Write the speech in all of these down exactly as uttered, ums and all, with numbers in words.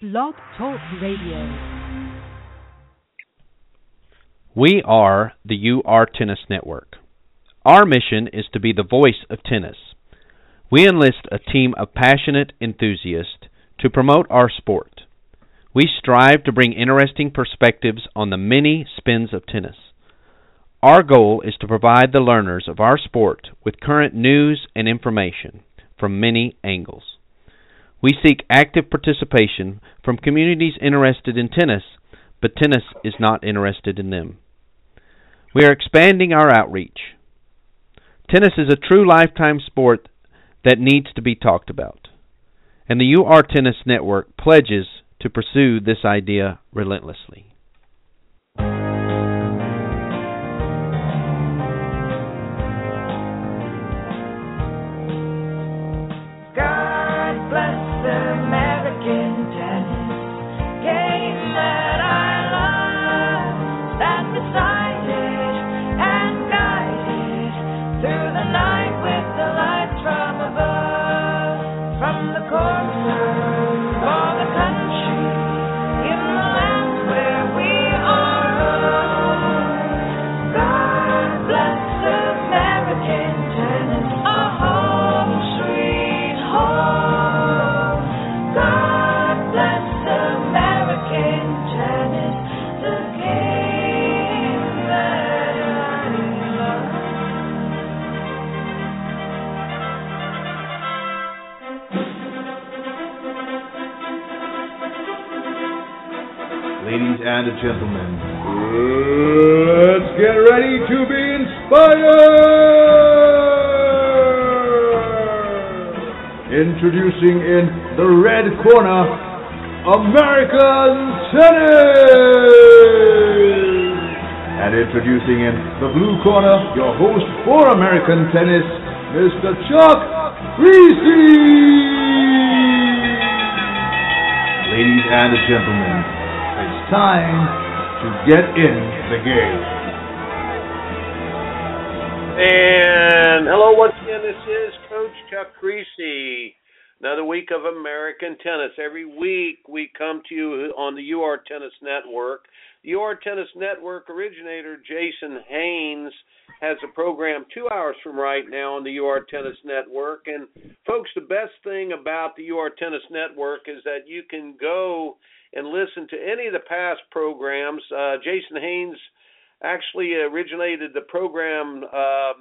Blog Talk Radio. We are the U R Tennis Network. Our mission is to be the voice of tennis. We enlist a team of passionate enthusiasts to promote our sport. We strive to bring interesting perspectives on the many spins of tennis. Our goal is to provide the learners of our sport with current news and information from many angles. We seek active participation from communities interested in tennis, but tennis is not interested in them. We are expanding our outreach. Tennis is a true lifetime sport that needs to be talked about, and the U R Tennis Network pledges to pursue this idea relentlessly. Ladies and gentlemen, let's get ready to be inspired! Introducing in the red corner, American Tennis! And introducing in the blue corner, your host for American Tennis, Mister Chuck Creasy! Ladies and gentlemen, it's time to get in the game. And hello once again, this is Coach Chuck Creasy. Another week of American Tennis. Every week we come to you on the U R Tennis Network. The U R Tennis Network originator Jason Haynes has a program two hours from right now on the U R Tennis Network. And folks, the best thing about the U R Tennis Network is that you can go and listen to any of the past programs. Uh, Jason Haynes actually originated the program, uh,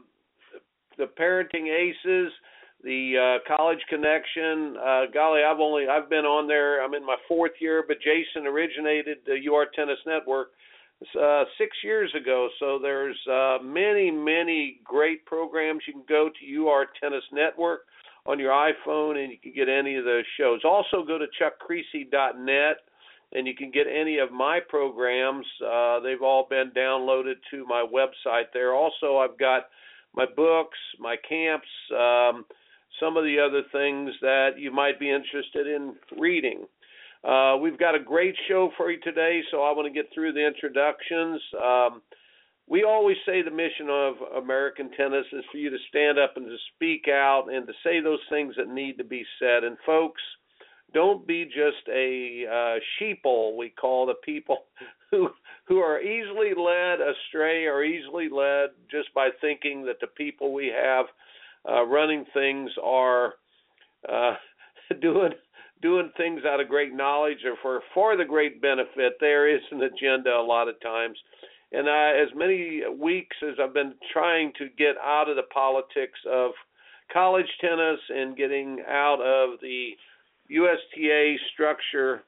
the Parenting Aces, the uh, College Connection. Uh, golly, I've only I've been on there. I'm in my fourth year, but Jason originated the U R Tennis Network uh, six years ago. So there's uh, many, many great programs. You can go to U R Tennis Network on your iPhone, and you can get any of those shows. Also, go to chuck creasy dot net. And you can get any of my programs. Uh, they've all been downloaded to my website there. Also, I've got my books, my camps, um, some of the other things that you might be interested in reading. Uh, we've got a great show for you today, so I want to get through the introductions. Um, we always say the mission of American Tennis is for you to stand up and to speak out and to say those things that need to be said. And folks, don't be just a uh, sheeple, we call the people who who are easily led astray or easily led just by thinking that the people we have uh, running things are uh, doing doing things out of great knowledge or for, for the great benefit. There is an agenda a lot of times. And uh, as many weeks as I've been trying to get out of the politics of college tennis and getting out of the U S T A structure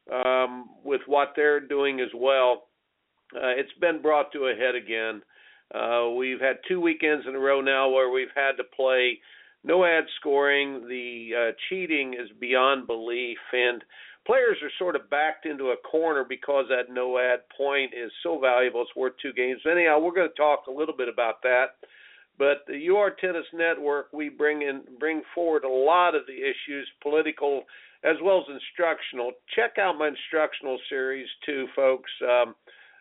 um, with what they're doing as well, uh, it's been brought to a head again. Uh, we've had two weekends in a row now where we've had to play no ad scoring. The uh, cheating is beyond belief, and players are sort of backed into a corner because that no ad point is so valuable. It's worth two games. Anyhow, we're going to talk a little bit about that. But the U R Tennis Network, we bring in bring forward a lot of the issues, political as well as instructional. Check out my instructional series too, folks, um,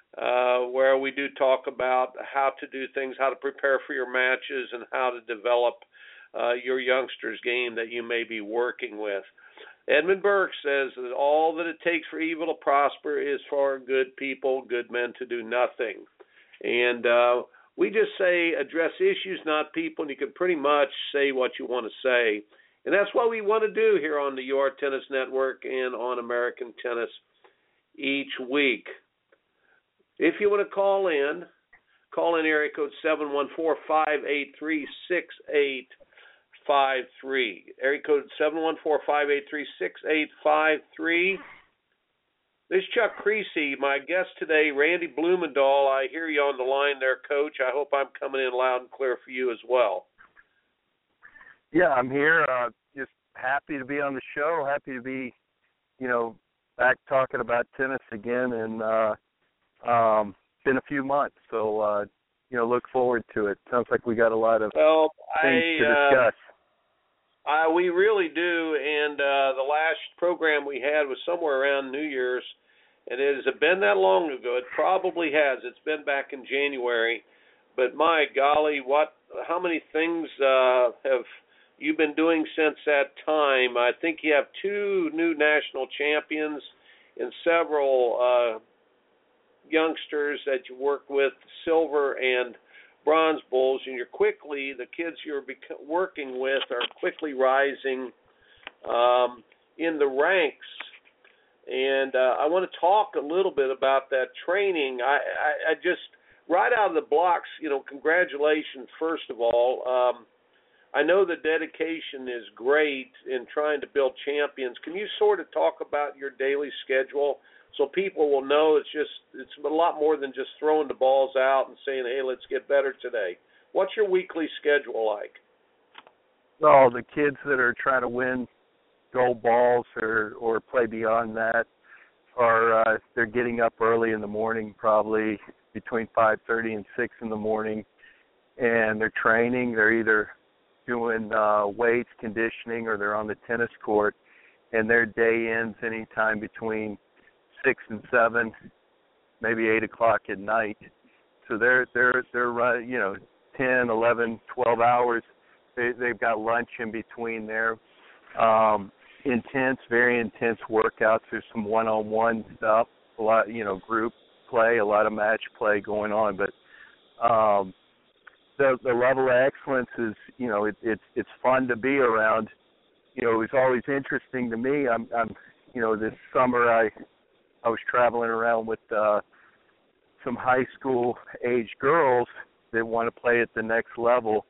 uh, where we do talk about how to do things, how to prepare for your matches, and how to develop uh, your youngster's game that you may be working with. Edmund Burke says that all that it takes for evil to prosper is for good people, good men to do nothing. And uh, we just say address issues, not people, and you can pretty much say what you want to say. And that's what we want to do here on the U R Tennis Network and on American Tennis each week. If you want to call in, call in area code seven one four, five eight three, six eight five three. Area code seven one four, five eight three, six eight five three. This is Chuck Creasy, my guest today, Randy Blumendahl. I hear you on the line there, Coach. I hope I'm coming in loud and clear for you as well. Yeah, I'm here. Uh, just happy to be on the show. Happy to be, you know, back talking about tennis again. And uh, um, it's been a few months, so uh, you know, look forward to it. Sounds like we got a lot of well, things I, to discuss. Uh, uh, we really do. And uh, the last program we had was somewhere around New Year's, and it has been that long ago. It probably has. It's been back in January. But my golly, what? How many things uh, have you've been doing since that time? I think you have two new national champions and several uh, youngsters that you work with, silver and bronze bulls, and you're quickly, the kids you're bec- working with are quickly rising um, in the ranks. And uh, I want to talk a little bit about that training. I, I, I just, right out of the blocks, you know, congratulations, first of all. Um, I know the dedication is great in trying to build champions. Can you sort of talk about your daily schedule so people will know it's just it's a lot more than just throwing the balls out and saying, hey, let's get better today? What's your weekly schedule like? Oh, the kids that are trying to win gold balls or, or play beyond that are uh, they're getting up early in the morning, probably between five thirty and six in the morning, and they're training. They're either doing uh, weights, conditioning, or they're on the tennis court, and their day ends anytime between six and seven, maybe eight o'clock at night. So they're they're they're uh, you know ten, eleven, twelve hours. They they've got lunch in between there. Um, intense, very intense workouts. There's some one-on-one stuff, a lot, you know, group play, a lot of match play going on. But um, the the level of excellence is, you know, it, it's it's fun to be around. You know, it was always interesting to me. I'm, I'm you know, this summer I I was traveling around with uh, some high school age girls that want to play at the next level,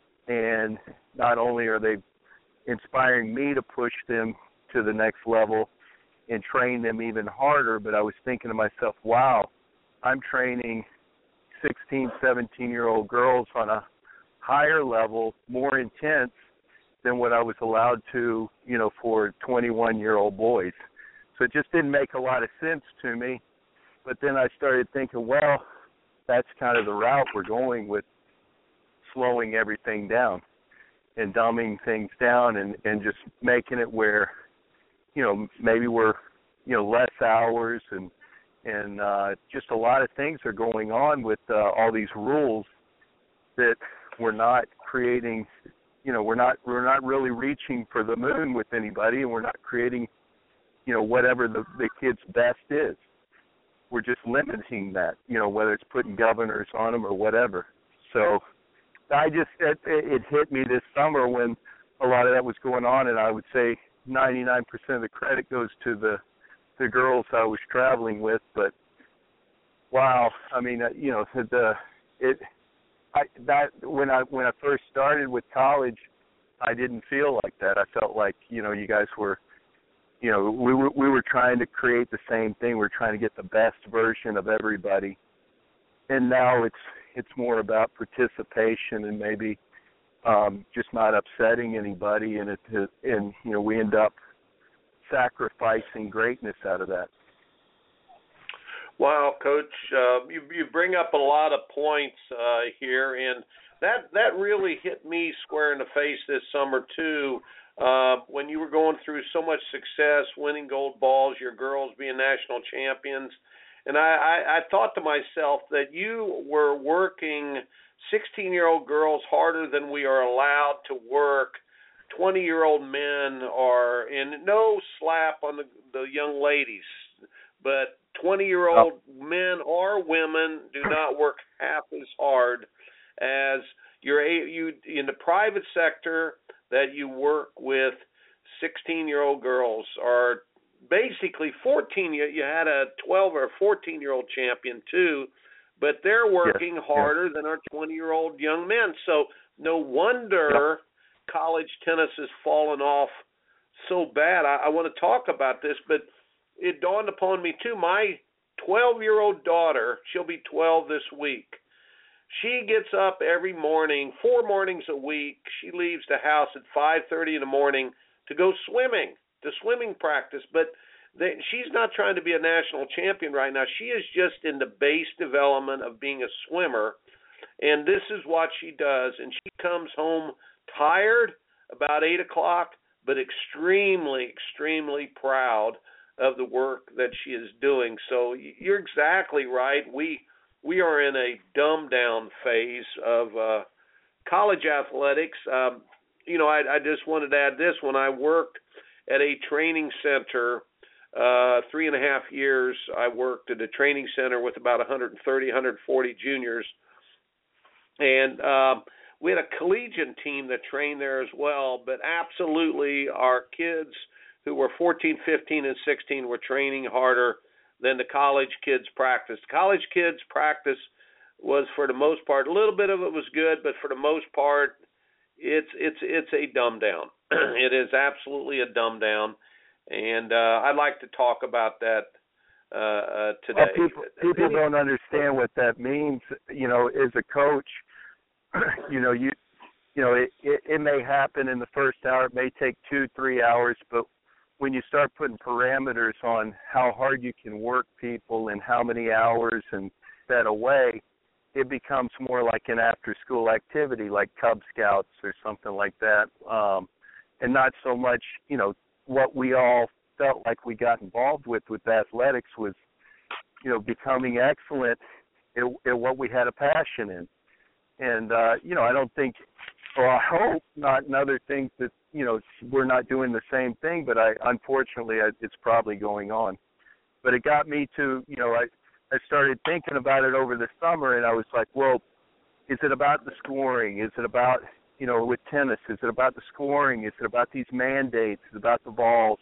and not only are they inspiring me to push them to the next level and train them even harder, but I was thinking to myself, wow, I'm training sixteen, seventeen-year-old girls on a higher level, more intense than what I was allowed to, you know, for twenty-one-year-old boys. So it just didn't make a lot of sense to me. But then I started thinking, well, that's kind of the route we're going with, slowing everything down and dumbing things down and, and just making it where, you know, maybe we're, you know, less hours and and uh, just a lot of things are going on with uh, all these rules that we're not creating, you know, we're not we're not really reaching for the moon with anybody, and we're not creating, you know, whatever the, the kid's best is. We're just limiting that, you know, whether it's putting governors on them or whatever. So I just, it, it hit me this summer when a lot of that was going on, and I would say ninety-nine percent of the credit goes to the the girls I was traveling with. But wow, I mean, you know, the it I that when I when I first started with college, I didn't feel like that. I felt like, you know, you guys were, you know, we were we were trying to create the same thing. We're trying to get the best version of everybody, and now it's it's more about participation and maybe um, just not upsetting anybody, and it and you know we end up sacrificing greatness out of that. Wow, Coach, uh, you you bring up a lot of points uh, here, and that that really hit me square in the face this summer too. Uh, when you were going through so much success, winning gold balls, your girls being national champions. And I, I, I thought to myself that you were working sixteen-year-old girls harder than we are allowed to work twenty-year-old men are, and no slap on the, the young ladies, but twenty-year-old oh. men or women do not work half as hard as you're you in the private sector that you work with sixteen-year-old girls or basically fourteen. You, you had a twelve or fourteen-year-old champion too, but they're working yes. harder yes. than our twenty-year-old young men. So no wonder yep. college tennis has fallen off so bad. I, I want to talk about this, but it dawned upon me too. My twelve-year-old daughter, she'll be twelve this week. She gets up every morning, four mornings a week. She leaves the house at five thirty in the morning to go swimming, to swimming practice. But they, she's not trying to be a national champion right now. She is just in the base development of being a swimmer, and this is what she does. And she comes home tired about eight o'clock, but extremely, extremely proud of the work that she is doing. So you're exactly right. We we are in a dumbed-down phase of uh, college athletics. Um, you know, I, I just wanted to add this. When I worked at a training center uh, three and a half years, I worked at a training center with about one hundred thirty, one hundred forty juniors. And um, we had a collegiate team that trained there as well. But absolutely, our kids who were fourteen, fifteen, and sixteen were training harder than the college kids practiced. College kids practice was, for the most part, a little bit of it was good, but for the most part, it's it's it's a dumb down. It is absolutely a dumb down, and uh, I'd like to talk about that uh, uh, today. Well, people people don't understand what that means. You know, as a coach, you know you you know it, it it may happen in the first hour. It may take two, three hours, but when you start putting parameters on how hard you can work people and how many hours and that away, it becomes more like an after-school activity, like Cub Scouts or something like that, um, and not so much, you know, what we all felt like we got involved with with athletics was, you know, becoming excellent at, at what we had a passion in. And, uh, you know, I don't think, or I hope not in other things that, you know, we're not doing the same thing, but I unfortunately I, it's probably going on. But it got me to, you know, I, I started thinking about it over the summer, and I was like, well, is it about the scoring? Is it about, you know, with tennis, is it about the scoring? Is it about these mandates? Is it about the balls?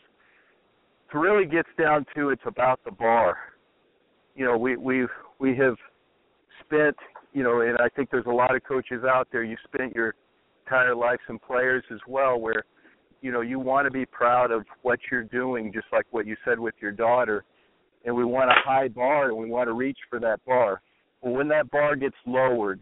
It really gets down to it's about the bar. You know, we we we have spent, you know, and I think there's a lot of coaches out there, you spent your entire life and players as well, where, you know, you want to be proud of what you're doing, just like what you said with your daughter, and we want a high bar and we want to reach for that bar. Well, when that bar gets lowered,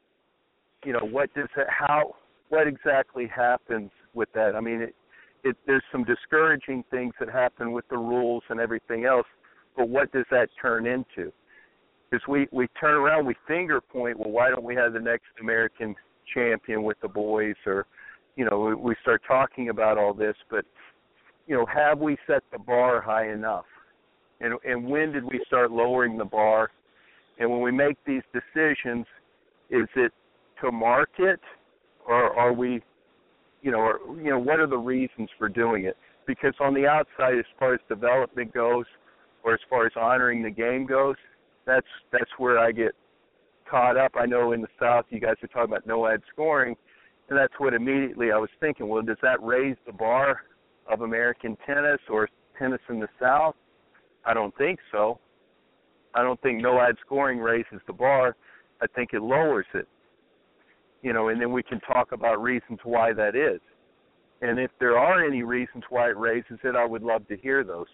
you know, what does that, how, what exactly happens with that? I mean, it, it, there's some discouraging things that happen with the rules and everything else, but what does that turn into? Because we, we turn around, we finger point, well, why don't we have the next American champion with the boys, or, you know, we, we start talking about all this, but, you know, have we set the bar high enough? And, and when did we start lowering the bar? And when we make these decisions, is it to market, or are we, you know, or, you know, what are the reasons for doing it? Because on the outside, as far as development goes, or as far as honoring the game goes, that's that's where I get caught up. I know in the South you guys are talking about no ad scoring, and that's what immediately I was thinking, well, does that raise the bar of American tennis or tennis in the South? I don't think so. I don't think no ad scoring raises the bar. I think it lowers it. You know, and then we can talk about reasons why that is. And if there are any reasons why it raises it, I would love to hear those.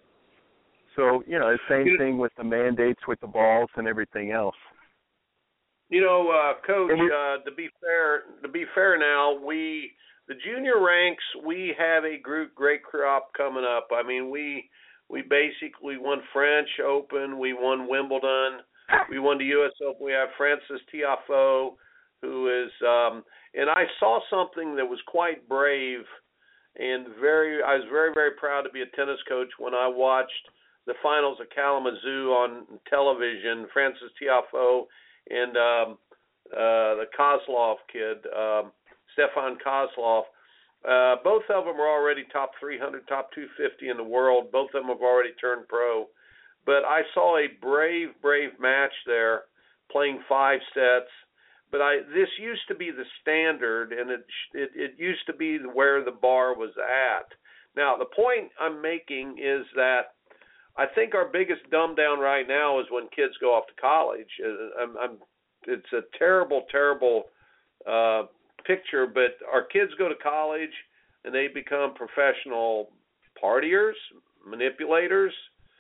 So, you know, the same thing with the mandates with the balls and everything else. You know, uh, Coach, uh, to be fair, to be fair now, we the junior ranks, we have a group great crop coming up. I mean, we we basically won French Open, we won Wimbledon, we won the U S Open. We have Frances Tiafoe, who is, um, and I saw something that was quite brave, and very, I was very, very proud to be a tennis coach when I watched the finals of Kalamazoo on television. Frances Tiafoe and um, uh, the Kozlov kid, um, Stefan Kozlov, Uh, both of them are already top three hundred, top two fifty in the world. Both of them have already turned pro. But I saw a brave, brave match there, playing five sets. But I this used to be the standard, and it, it it used to be where the bar was at. Now, the point I'm making is that I think our biggest dumb down right now is when kids go off to college. I'm, I'm, it's a terrible, terrible uh, picture, but our kids go to college and they become professional partiers, manipulators,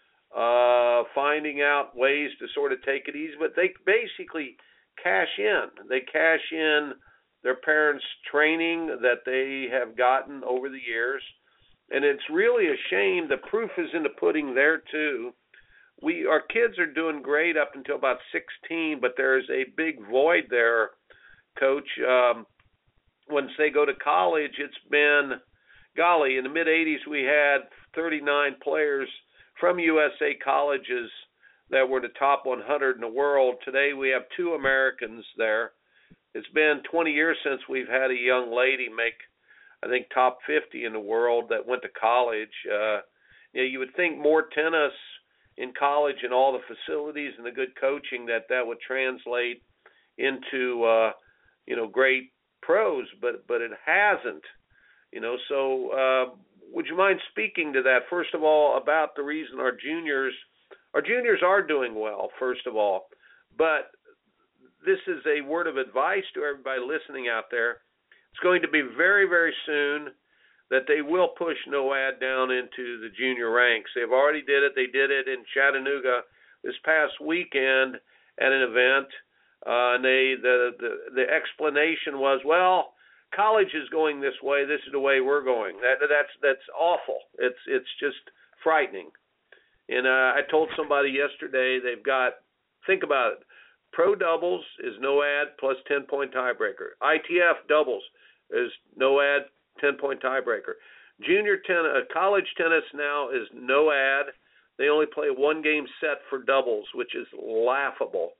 uh, finding out ways to sort of take it easy, but they basically cash in. They cash in their parents' training that they have gotten over the years, and it's really a shame. The proof is in the pudding there too. We our kids are doing great up until about sixteen, but there's a big void there, Coach. Um, once they go to college, it's been, golly, in the mid-eighties we had thirty-nine players from U S A colleges that were the top one hundred in the world. Today we have two Americans there. It's been twenty years since we've had a young lady make, I think, top fifty in the world that went to college. Uh, you know, you would think more tennis in college and all the facilities and the good coaching that that would translate into, uh, you know, great pros, but but it hasn't. You know, so uh, would you mind speaking to that, first of all, about the reason our juniors, our juniors are doing well, first of all, but this is a word of advice to everybody listening out there. It's going to be very, very soon that they will push NOAD down into the junior ranks. They've already did it. They did it in Chattanooga this past weekend at an event, uh, and they the, the the explanation was, well, college is going this way. This is the way we're going. That that's that's awful. It's it's just frightening. And uh, I told somebody yesterday they've got, think about it, pro doubles is NOAD plus ten-point tiebreaker. I T F doubles is NOAD ten-point tiebreaker. Junior tennis, uh, college tennis now is NOAD. They only play one game set for doubles, which is laughable.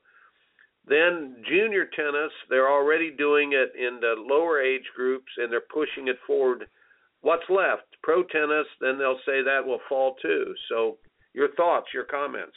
Then junior tennis, they're already doing it in the lower age groups, and they're pushing it forward. What's left? Pro tennis, then they'll say that will fall too. So your thoughts, your comments.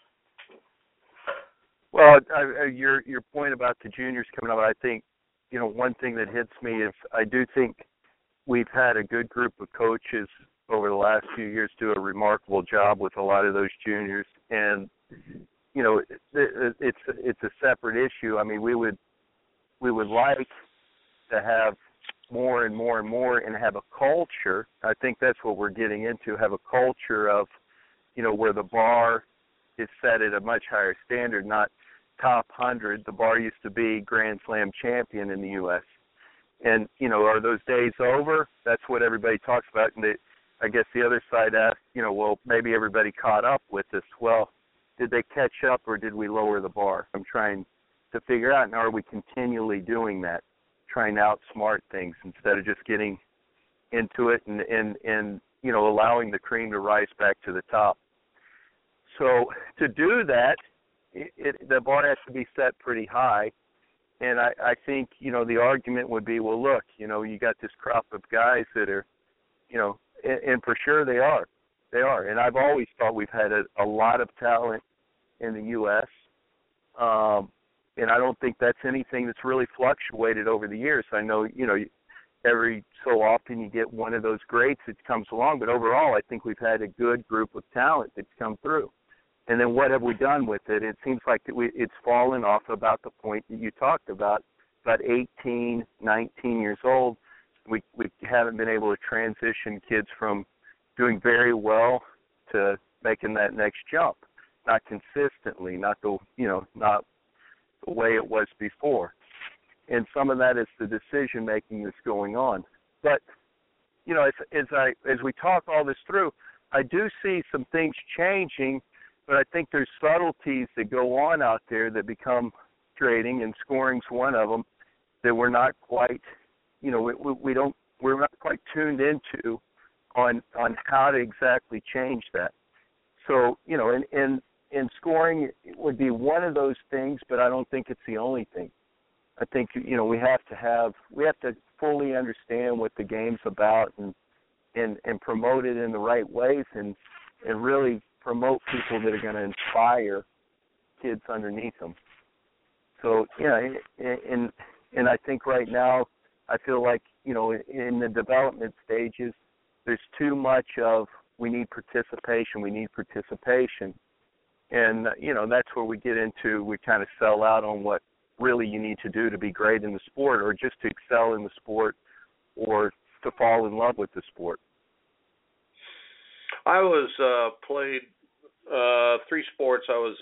Well, I, I, your your point about the juniors coming up, I think, you know, one thing that hits me is I do think we've had a good group of coaches over the last few years do a remarkable job with a lot of those juniors, and you know, it, it, it's it's a separate issue. I mean, we would we would like to have more and more and more and have a culture. I think that's what we're getting into. Have a culture of, you know, where the bar is set at a much higher standard, not top one hundred. The bar used to be Grand Slam champion in the U S And, you know, are those days over? That's what everybody talks about. And they, I guess the other side asks, you know, well, maybe everybody caught up with this. Well, did they catch up or did we lower the bar? I'm trying to figure out, and are we continually doing that, trying to outsmart things instead of just getting into it and, and, and you know, allowing the cream to rise back to the top. So to do that, it, it, the bar has to be set pretty high. And I, I think, you know, the argument would be, well, look, you know, you got this crop of guys that are, you know, and, and for sure they are. They are. And I've always thought we've had a, a lot of talent in the U S Um, and I don't think that's anything that's really fluctuated over the years. I know, you know, every so often you get one of those greats that comes along. But overall, I think we've had a good group of talent that's come through. And then what have we done with it? It seems like that we, it's fallen off about the point that you talked about, about eighteen, nineteen years old. We we haven't been able to transition kids from doing very well to making that next jump, not consistently, not the you know not the way it was before. And some of that is the decision making that's going on. But you know, as, as I as we talk all this through, I do see some things changing. But I think there's subtleties that go on out there that become trading, and scoring's one of them that we're not quite, you know, we, we don't, we're not quite tuned into on on how to exactly change that. So, you know, in in, in scoring it would be one of those things, but I don't think it's the only thing. I think, you know, we have to have we have to fully understand what the game's about and and, and promote it in the right ways and, and really promote people that are going to inspire kids underneath them. So, yeah, and, and I think right now I feel like, you know, in the development stages, there's too much of we need participation, we need participation. And, you know, that's where we get into, we kind of sell out on what really you need to do to be great in the sport or just to excel in the sport or to fall in love with the sport. I was uh, played uh, three sports. I was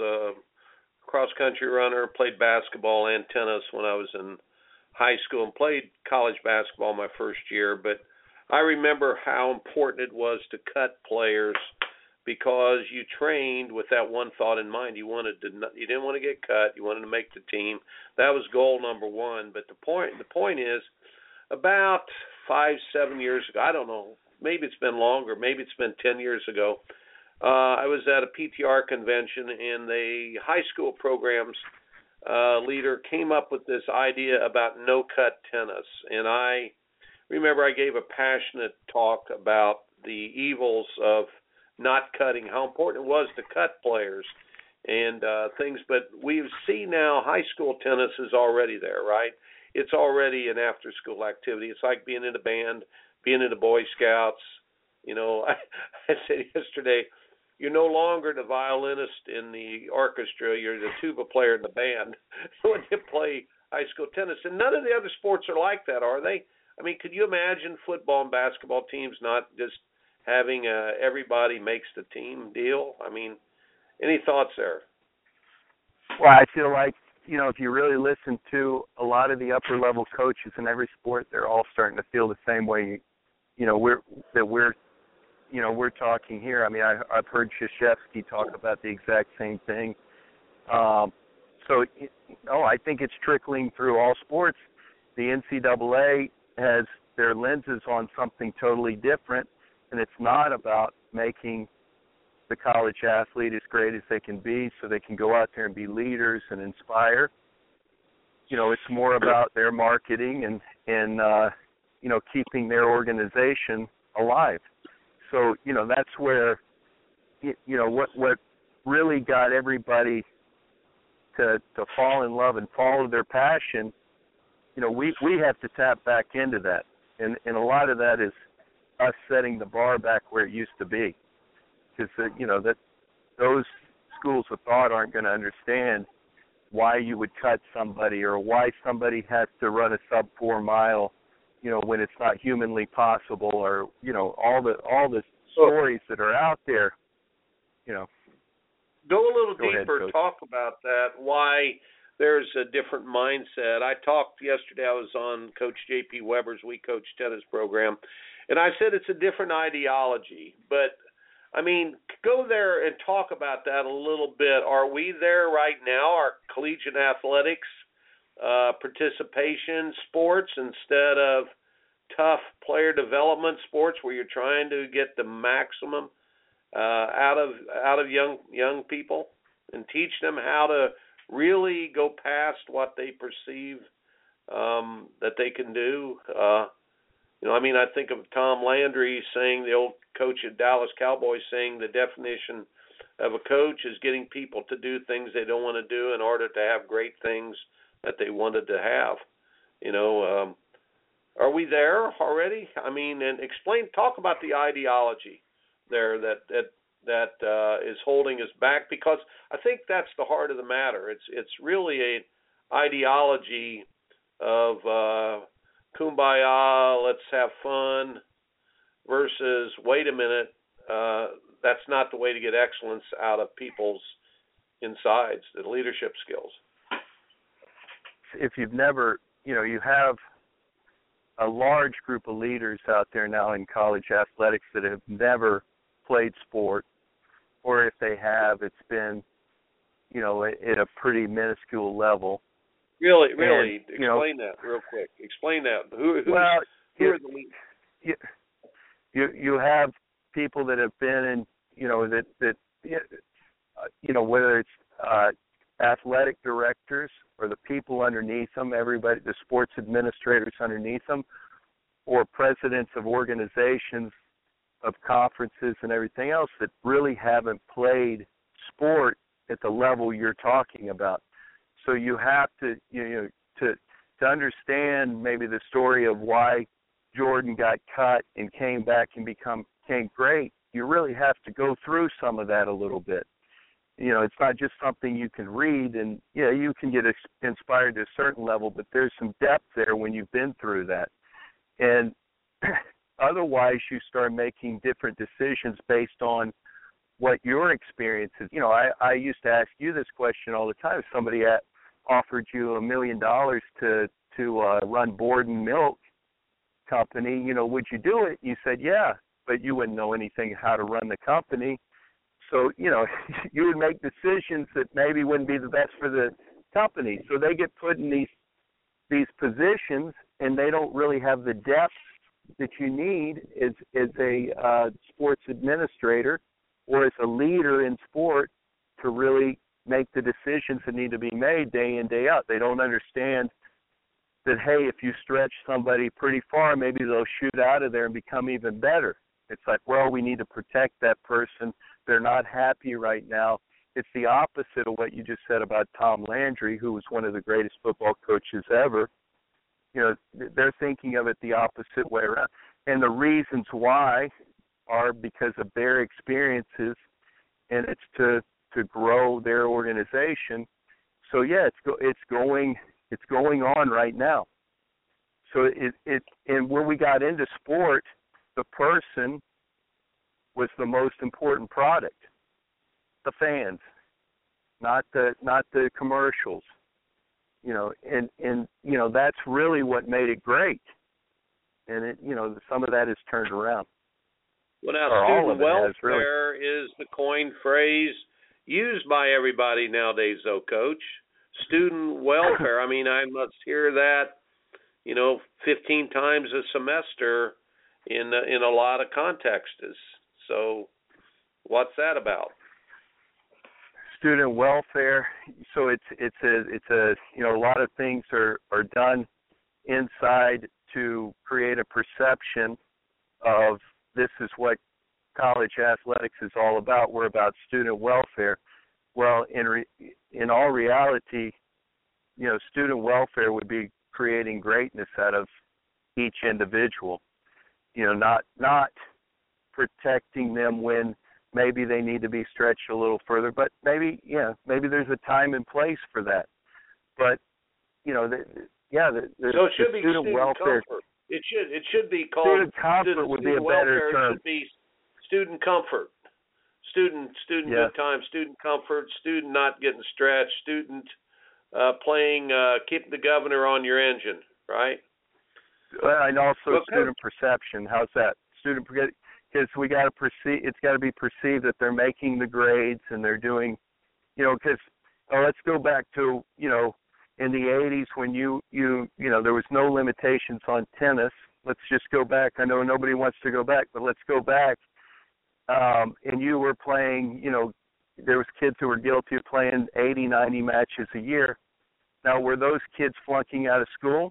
a cross-country runner, played basketball and tennis when I was in high school, and played college basketball my first year. But I remember how important it was to cut players because you trained with that one thought in mind. You wanted to, you didn't want to get cut. You wanted to make the team. That was goal number one. But the point, the point is, about five, seven years ago, I don't know, maybe it's been longer, maybe it's been ten years ago, uh, I was at a P T R convention, and the high school programs uh, leader came up with this idea about no-cut tennis. And I remember I gave a passionate talk about the evils of not cutting, how important it was to cut players and uh, things. But we see now high school tennis is already there, right? It's already an after-school activity. It's like being in a band, being in the Boy Scouts. You know, I, I said yesterday, you're no longer the violinist in the orchestra. You're the tuba player in the band when you play high school tennis. And none of the other sports are like that, are they? I mean, could you imagine football and basketball teams not just having a everybody makes the team deal? I mean, any thoughts there? Well, I feel like, you know, if you really listen to a lot of the upper level coaches in every sport, they're all starting to feel the same way, you know, we're that we're, you know, we're talking here. I mean, I, I've heard Krzyzewski talk about the exact same thing. Um, so, you know, I think it's trickling through all sports. The N C double A has their lenses on something totally different, and it's not about making the college athlete as great as they can be so they can go out there and be leaders and inspire. You know, it's more about their marketing and, and uh, you know, keeping their organization alive. So, you know, that's where, you know, what what really got everybody to to fall in love and follow their passion, you know, we, we have to tap back into that. And, and a lot of that is us setting the bar back where it used to be. Because, uh, you know, that those schools of thought aren't going to understand why you would cut somebody or why somebody has to run a sub four mile, you know, when it's not humanly possible, or, you know, all the all the stories that are out there, you know. Go a little Go deeper, ahead, talk about that, why there's a different mindset. I talked yesterday, I was on Coach J P Weber's We Coach Tennis program, and I said it's a different ideology. But, I mean, go there and talk about that a little bit. Are we there right now? Are collegiate athletics uh, participation sports instead of tough player development sports where you're trying to get the maximum uh, out of out of young young people and teach them how to really go past what they perceive um, that they can do? Uh, you know, I mean, I think of Tom Landry saying, the old coach at Dallas Cowboys, saying the definition of a coach is getting people to do things they don't want to do in order to have great things that they wanted to have. You know, um, are we there already? I mean, and explain, talk about the ideology there that that that uh, is holding us back, because I think that's the heart of the matter. It's it's really an ideology of uh, kumbaya, let's have fun, versus wait a minute, uh, that's not the way to get excellence out of people's insides, the leadership skills. If you've never, you know, you have a large group of leaders out there now in college athletics that have never played sport, or if they have, it's been, you know, at a pretty minuscule level. Really, really, and, you explain know, that real quick. Explain that. Who, who, well, who you, are the leaders? You, you you have people that have been in, you know, that that you know, whether it's uh, athletic directors or the people underneath them, everybody, the sports administrators underneath them, or presidents of organizations, of conferences and everything else that really haven't played sport at the level you're talking about. So you have to, you know, to to understand maybe the story of why Jordan got cut and came back and become became great. You really have to go through some of that a little bit. You know, it's not just something you can read, and yeah, you can get inspired to a certain level, but there's some depth there when you've been through that. And otherwise, you start making different decisions based on what your experience is. You know, I, I used to ask you this question all the time. If somebody at, offered you a million dollars to to uh, run Borden Milk Company, you know, would you do it? You said, yeah, but you wouldn't know anything how to run the company. So, you know, you would make decisions that maybe wouldn't be the best for the company. So they get put in these these positions, and they don't really have the depth that you need as as a uh, sports administrator or as a leader in sport to really make the decisions that need to be made day in, day out. They don't understand that, hey, if you stretch somebody pretty far, maybe they'll shoot out of there and become even better. It's like, well, we need to protect that person. They're not happy right now. It's the opposite of what you just said about Tom Landry, who was one of the greatest football coaches ever. You know, they're thinking of it the opposite way around. And the reasons why are because of their experiences, and it's to, to grow their organization. So, yeah, it's go, it's going it's going on right now. So it, it and when we got into sport, the person was the most important product, the fans, not the not the commercials. You know, and, and you know, that's really what made it great. And it, you know, some of that is turned around. Well, now, or student welfare really. is the coined phrase used by everybody nowadays, though, Coach. Student welfare. I mean, I must hear that, you know, fifteen times a semester in uh, in a lot of contexts. So, what's that about? Student welfare. So it's it's a it's a you know a lot of things are are done inside to create a perception of this is what college athletics is all about. We're about student welfare. Well, in re, in all reality, you know, student welfare would be creating greatness out of each individual. You know, not not protecting them when maybe they need to be stretched a little further, but maybe, yeah, maybe there's a time and place for that. But, you know, the, yeah, the, the, so it should the be student, student welfare. Comfort. It should it should be called student comfort student, would student be a better welfare. term. It should be student comfort, student student yeah. good time, student comfort, student not getting stretched, student uh, playing, uh, keep the governor on your engine, right? Well, and also well, student Coach, perception. How's that? Student because we got to perceive. It's got to be perceived that they're making the grades and they're doing, you know, because oh, let's go back to you know. in the eighties when you, you, you know, there was no limitations on tennis. Let's just go back. I know nobody wants to go back, but let's go back. Um, and you were playing, you know, there was kids who were guilty of playing eighty, ninety matches a year. Now, were those kids flunking out of school?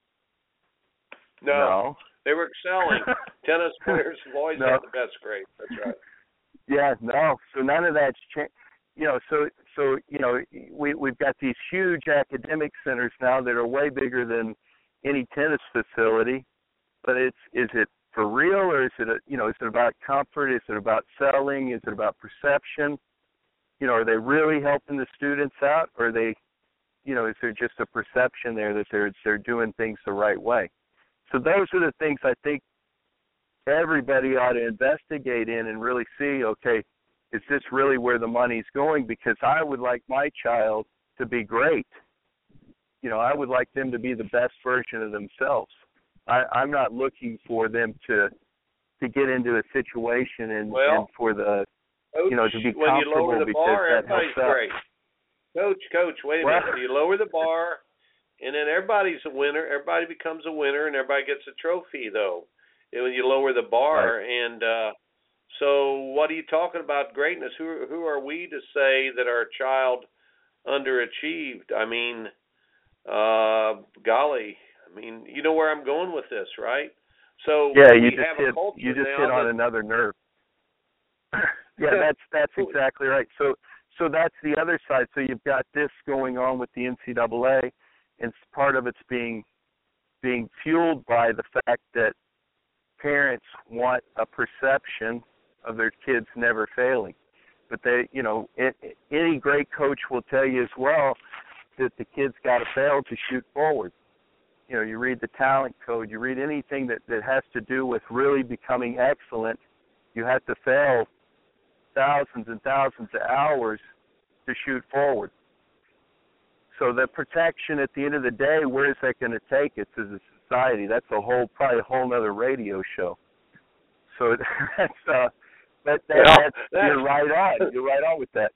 No. no. They were excelling. Tennis players have always no. had the best grades. That's right. Yeah, no. So none of that's changed. You know, so so you know, we we've got these huge academic centers now that are way bigger than any tennis facility. But it's is it for real, or is it a, you know is it about comfort? Is it about selling? Is it about perception? You know, are they really helping the students out, or are they, you know, is there just a perception there that they're they're doing things the right way? So those are the things I think everybody ought to investigate in and really see. Okay. Is this really where the money's going? Because I would like my child to be great. You know, I would like them to be the best version of themselves. I, I'm not looking for them to to get into a situation and, well, and for the, Coach, you know, to be when you comfortable lower the because bar, that everybody's helps out. great. Coach, Coach, wait a well, minute. You lower the bar, and then everybody's a winner. Everybody becomes a winner, and everybody gets a trophy, though. And when you lower the bar, right. and uh, so what are you talking about greatness? Who who are we to say that our child underachieved? I mean, uh, golly, I mean, you know where I'm going with this, right? So yeah, we you just have hit a culture you just now hit on that, another nerve. yeah, that's that's exactly right. So so that's the other side. So you've got this going on with the N C double A, and part of it's being being fueled by the fact that parents want a perception of their kids never failing. But they, you know, it, any great coach will tell you as well that the kid's got to fail to shoot forward. You know, you read the talent code, you read anything that, that has to do with really becoming excellent, you have to fail thousands and thousands of hours to shoot forward. So the protection at the end of the day, where is that going to take us as a society? That's a whole, probably a whole other radio show. So that's, uh, that, that, well, that's, that's, you're right on. You're right on with that.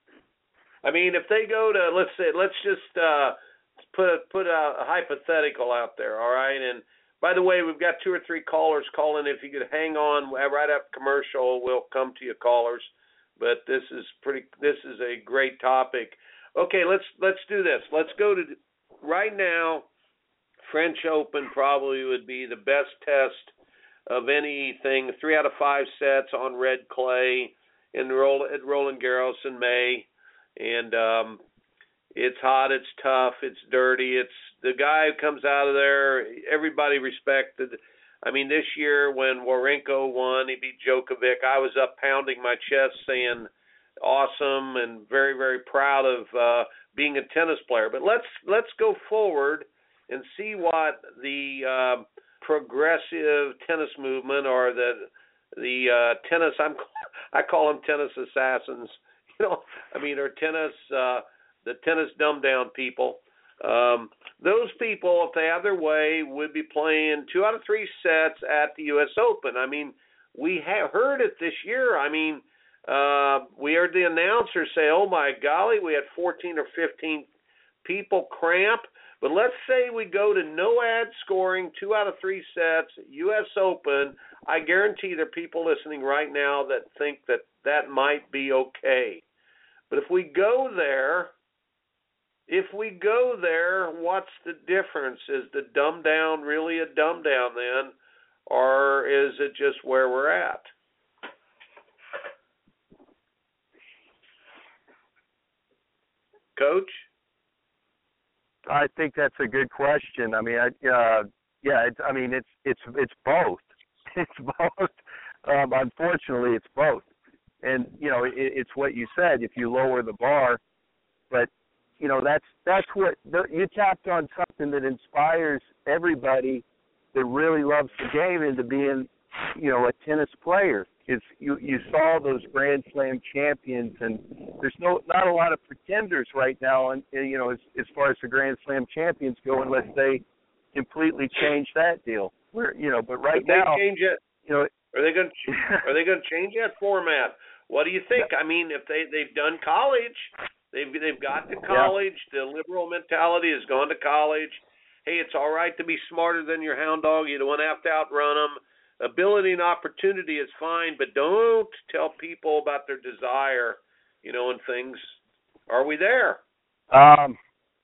I mean, if they go to, let's say, let's just uh, put a, put a, a hypothetical out there, all right? And by the way, we've got two or three callers calling. If you could hang on right after commercial, we'll come to you, callers. But this is pretty. This is a great topic. Okay, let's let's do this. Let's go to right now. French Open probably would be the best test of anything. Three out of five sets on red clay in Roland, at Roland Garros in May, and um, it's hot, it's tough, it's dirty. It's the guy who comes out of there. Everybody respected. I mean, this year when Wawrinka won, he beat Djokovic. I was up pounding my chest saying, awesome, and very, very proud of uh, being a tennis player. But let's let's go forward and see what the uh, progressive tennis movement, or the the uh, tennis I'm I call them tennis assassins. You know, I mean, or tennis uh, the tennis dumbed down people. Um, those people, if they have their way, would be playing two out of three sets at the U S Open. I mean, we have heard it this year. I mean, uh, we heard the announcer say, oh, my golly, we had fourteen or fifteen people cramp. But let's say we go to no ad scoring, two out of three sets, U S Open. I guarantee there are people listening right now that think that that might be okay. But if we go there... If we go there, what's the difference? Is the dumb down really a dumb down then, or is it just where we're at? Coach? I think that's a good question. I mean, I, uh, yeah, it's, I mean, it's it's it's both. It's both. Um, unfortunately, it's both. And you know, it, it's what you said. If you lower the bar, but you know, that's that's what you tapped on, something that inspires everybody that really loves the game into being, you know, a tennis player. Is you you saw those Grand Slam champions, and there's no not a lot of pretenders right now, and you know, as as far as the Grand Slam champions go, unless they completely change that deal. Where you know, but right if they now, change it, you know, are they going to are they going to change that format? What do you think? I mean, if they they've done college. They've they've got to college. Yeah. The liberal mentality has gone to college. Hey, it's all right to be smarter than your hound dog. You don't want to have to outrun them. Ability and opportunity is fine, but don't tell people about their desire, you know, and things. Are we there? Um,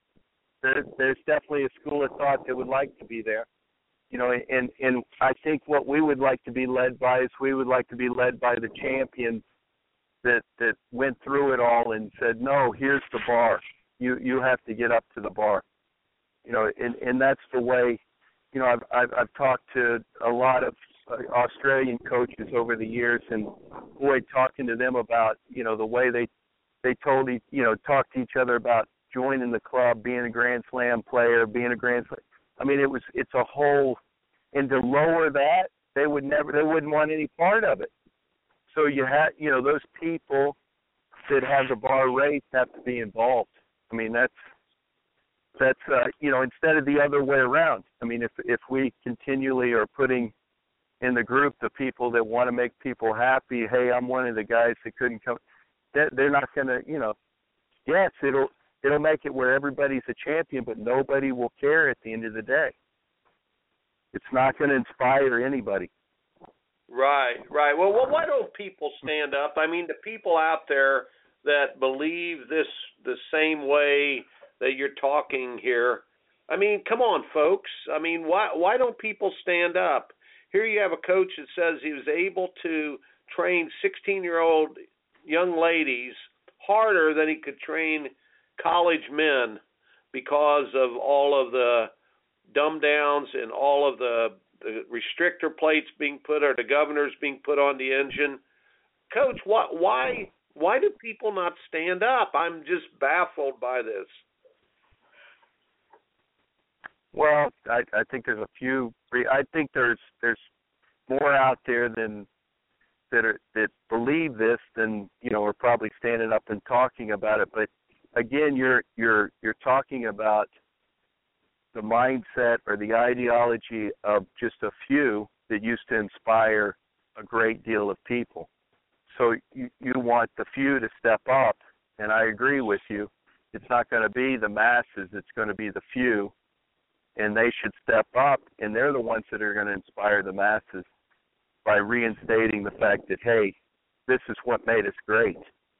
there, there's definitely a school of thought that would like to be there. You know, and, and I think what we would like to be led by is we would like to be led by the champions that that went through it all and said, no, here's the bar. You you have to get up to the bar. You know, and, and that's the way, you know, I've, I've I've talked to a lot of Australian coaches over the years, and boy, talking to them about, you know, the way they they told each, you know, talked to each other about joining the club, being a Grand Slam player, being a Grand Slam. I mean, it was it's a whole, and to lower that, they would never they wouldn't want any part of it. So you have, you know, those people that have the bar raised have to be involved. I mean, that's that's uh, you know, instead of the other way around. I mean, if if we continually are putting in the group the people that want to make people happy, hey, I'm one of the guys that couldn't come. That they're not going to, you know. Yes, it'll it'll make it where everybody's a champion, but nobody will care at the end of the day. It's not going to inspire anybody. Right, right. Well, well, why don't people stand up? I mean, the people out there that believe this the same way that you're talking here. I mean, come on, folks. I mean, why why don't people stand up? here you have a coach that says he was able to train sixteen-year-old young ladies harder than he could train college men because of all of the dumb downs and all of the, the restrictor plates being put, or the governors being put on the engine. Coach, why why why do people not stand up? I'm just baffled by this. Well, I, I think there's a few. I think there's there's more out there than that are, that believe this than you know are probably standing up and talking about it. But again, you're you're you're talking about the mindset or the ideology of just a few that used to inspire a great deal of people. So you, you want the few to step up, and I agree with you. It's not going to be the masses, it's going to be the few, and they should step up, and they're the ones that are going to inspire the masses by reinstating the fact that, hey, this is what made us great.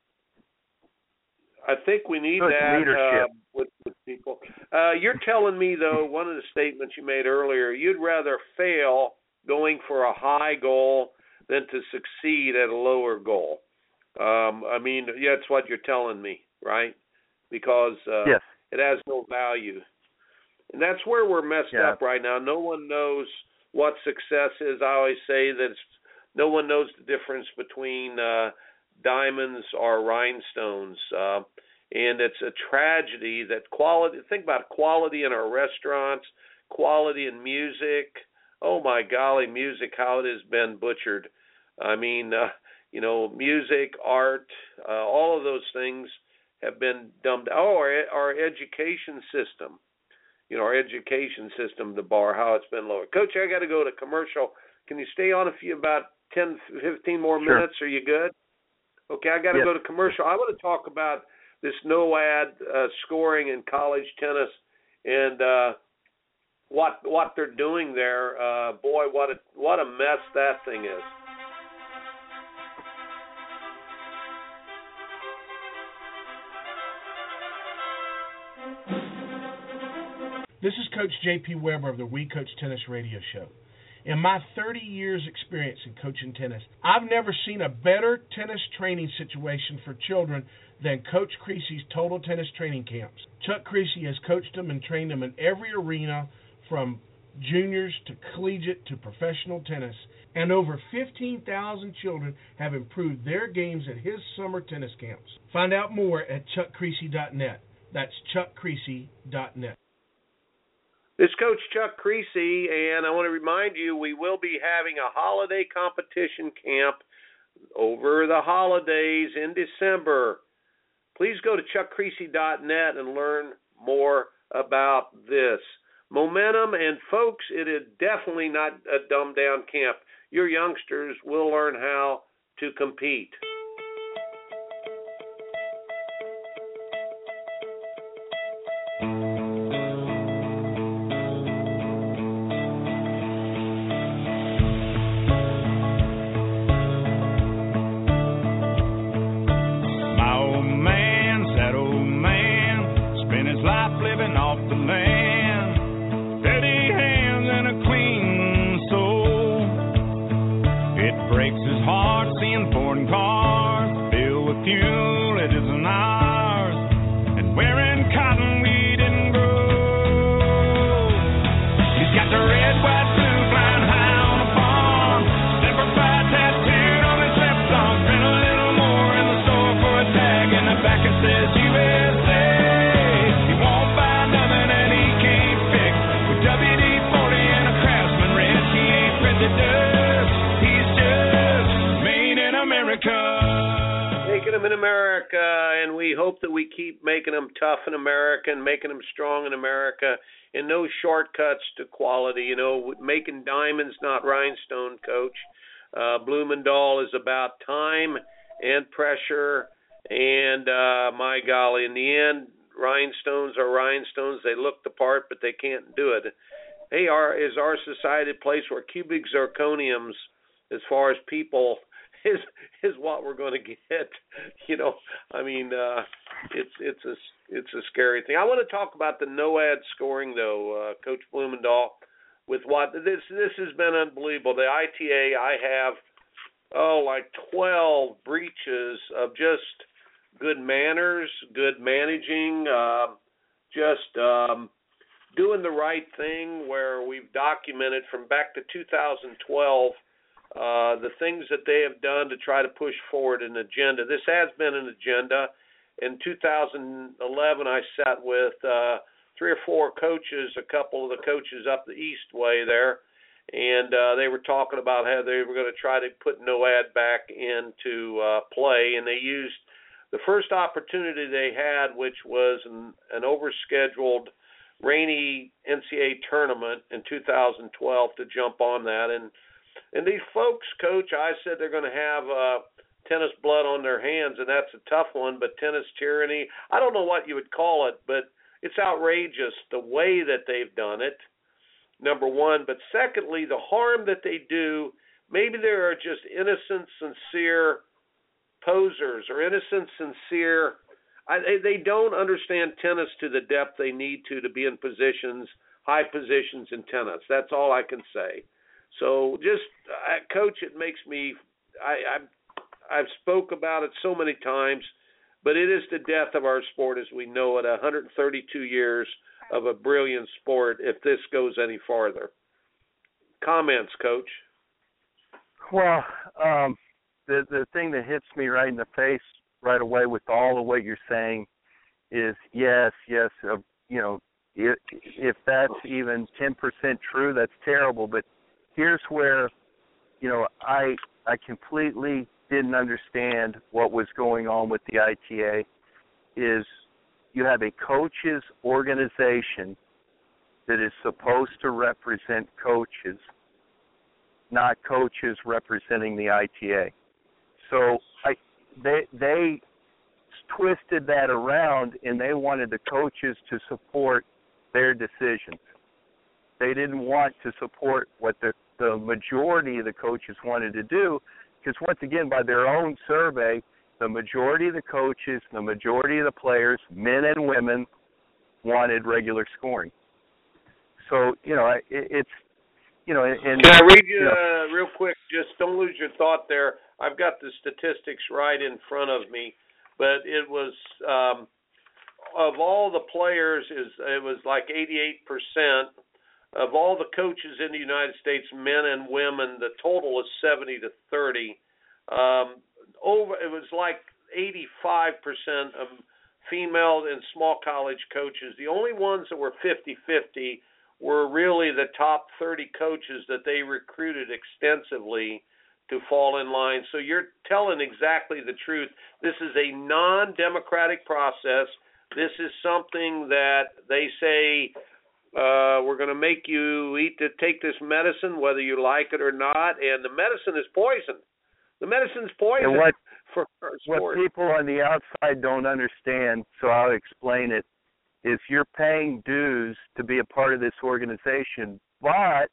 I think we need so that leadership. Uh, with, with people. Uh, you're telling me, though, one of the statements you made earlier, you'd rather fail going for a high goal than to succeed at a lower goal. Um, I mean, yeah, that's what you're telling me, right? Because uh, yes. it has no value. And that's where we're messed yeah. up right now. No one knows what success is. I always say that it's, no one knows the difference between uh, diamonds or rhinestones. Uh, and it's a tragedy that quality, think about quality in our restaurants, quality in music. Oh, my golly, music, how it has been butchered. I mean, uh, you know, music, art, uh, all of those things have been dumbed down. Oh, our, our education system. You know, our education system, the bar, how it's been lowered. Coach, I got to go to commercial. Can you stay on a few, about ten, fifteen more sure. minutes? Are you good? Okay, I got to yes. go to commercial. I want to talk about this NOAD uh, scoring in college tennis and uh, what what they're doing there. Uh, boy, what a, what a mess that thing is. This is Coach J P Weber of the We Coach Tennis radio show. In my thirty years experience in coaching tennis, I've never seen a better tennis training situation for children than Coach Creasy's Total Tennis Training Camps. Chuck Creasy has coached them and trained them in every arena from juniors to collegiate to professional tennis, and over fifteen thousand children have improved their games at his summer tennis camps. Find out more at chuck creasy dot net. That's chuck creasy dot net. This is Coach Chuck Creasy, and I want to remind you we will be having a holiday competition camp over the holidays in December. Please go to chuck creasy dot net and learn more about this. Momentum, and folks, it is definitely not a dumbed-down camp. Your youngsters will learn how to compete. In America, and we hope that we keep making them tough in America and making them strong in America, and no shortcuts to quality. You know, making diamonds, not rhinestone, Coach. Uh, Blumendahl is about time and pressure, and uh, my golly, in the end, rhinestones are rhinestones. They look the part, but they can't do it. Hey, our, is our society a place where cubic zirconiums, as far as people, is is what we're going to get? You know, I mean, uh, it's it's a it's a scary thing. I want to talk about the NOAD scoring though, uh, Coach Blumendahl. with what this this has been unbelievable. The I T A, I have oh like twelve breaches of just good manners, good managing, uh, just um, doing the right thing. Where we've documented from back to two thousand twelve uh, the things that they have done to try to push forward an agenda. This has been an agenda. In two thousand eleven, I sat with uh, three or four coaches, a couple of the coaches up the East Way there, and uh, they were talking about how they were going to try to put NOAD back into uh, play, and they used the first opportunity they had, which was an, an overscheduled rainy N C A A tournament in two thousand twelve, to jump on that. And and these folks, Coach, I said they're going to have uh, tennis blood on their hands, and that's a tough one, but tennis tyranny, I don't know what you would call it, but it's outrageous the way that they've done it, number one. But secondly, the harm that they do, maybe there are just innocent, sincere posers or innocent, sincere, I, they don't understand tennis to the depth they need to to be in positions, high positions in tennis. That's all I can say. So just, uh, Coach, it makes me, I, I, I've spoke about it so many times, but it is the death of our sport as we know it, one hundred thirty-two years of a brilliant sport if this goes any farther. Comments, Coach? Well, um, the the thing that hits me right in the face right away with all of what you're saying is yes, yes, uh, you know, if, if that's even ten percent true, that's terrible. But here's where, you know, I I completely didn't understand what was going on with the I T A is you have a coaches organization that is supposed to represent coaches, not coaches representing the I T A. So I, they they twisted that around, and they wanted the coaches to support their decisions. They didn't want to support what the, the majority of the coaches wanted to do, because once again, by their own survey, the majority of the coaches, the majority of the players, men and women, wanted regular scoring. So, you know, it, it's, you know, and can I read you, you know, uh, real quick? Just don't lose your thought there. I've got the statistics right in front of me, but it was um, of all the players, is it was like eighty-eight percent of all the coaches in the United States, men and women. The total is seventy to thirty. Um, over, it was like eighty-five percent of female and small college coaches. The only ones that were fifty-fifty were really the top thirty coaches that they recruited extensively to fall in line. So you're telling exactly the truth. This is a non-democratic process. This is something that they say, uh, we're going to make you eat to take this medicine, whether you like it or not, and the medicine is poison. The medicine's poison and what, for our sport. What people on the outside don't understand, so I'll explain it, is you're paying dues to be a part of this organization, but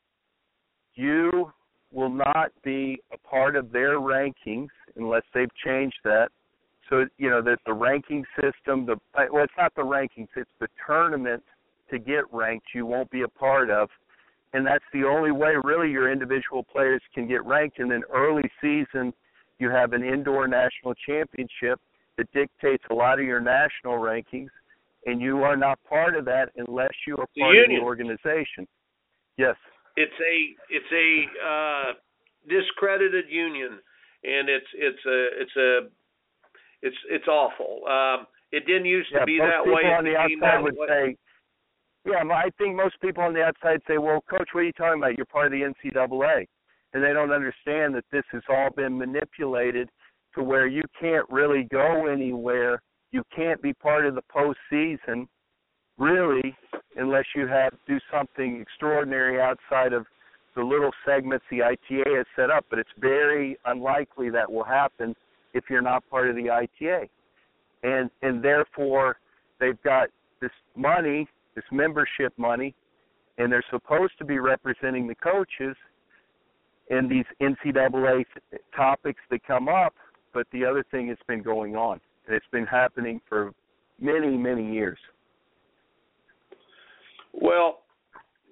you will not be a part of their rankings unless they've changed that. So, you know, that the ranking system, the well, it's not the rankings, it's the tournament to get ranked you won't be a part of. And that's the only way, really, your individual players can get ranked. And then early season, you have an indoor national championship that dictates a lot of your national rankings, and you are not part of that unless you are part of the organization. Yes. It's a it's a uh, discredited union, and it's it's a it's a it's it's awful. Um, it didn't used yeah, to be most that people way. On the outside would say, yeah, I think most people on the outside say, well, Coach, what are you talking about? You're part of the N C double A. And they don't understand that this has all been manipulated to where you can't really go anywhere. You can't be part of the postseason, really, unless you have do something extraordinary outside of the little segments the I T A has set up. But it's very unlikely that will happen if you're not part of the I T A. And and therefore, they've got this money, this membership money, and they're supposed to be representing the coaches in these N C double A topics that come up. But the other thing has been going on, and it's been happening for many, many years. Well,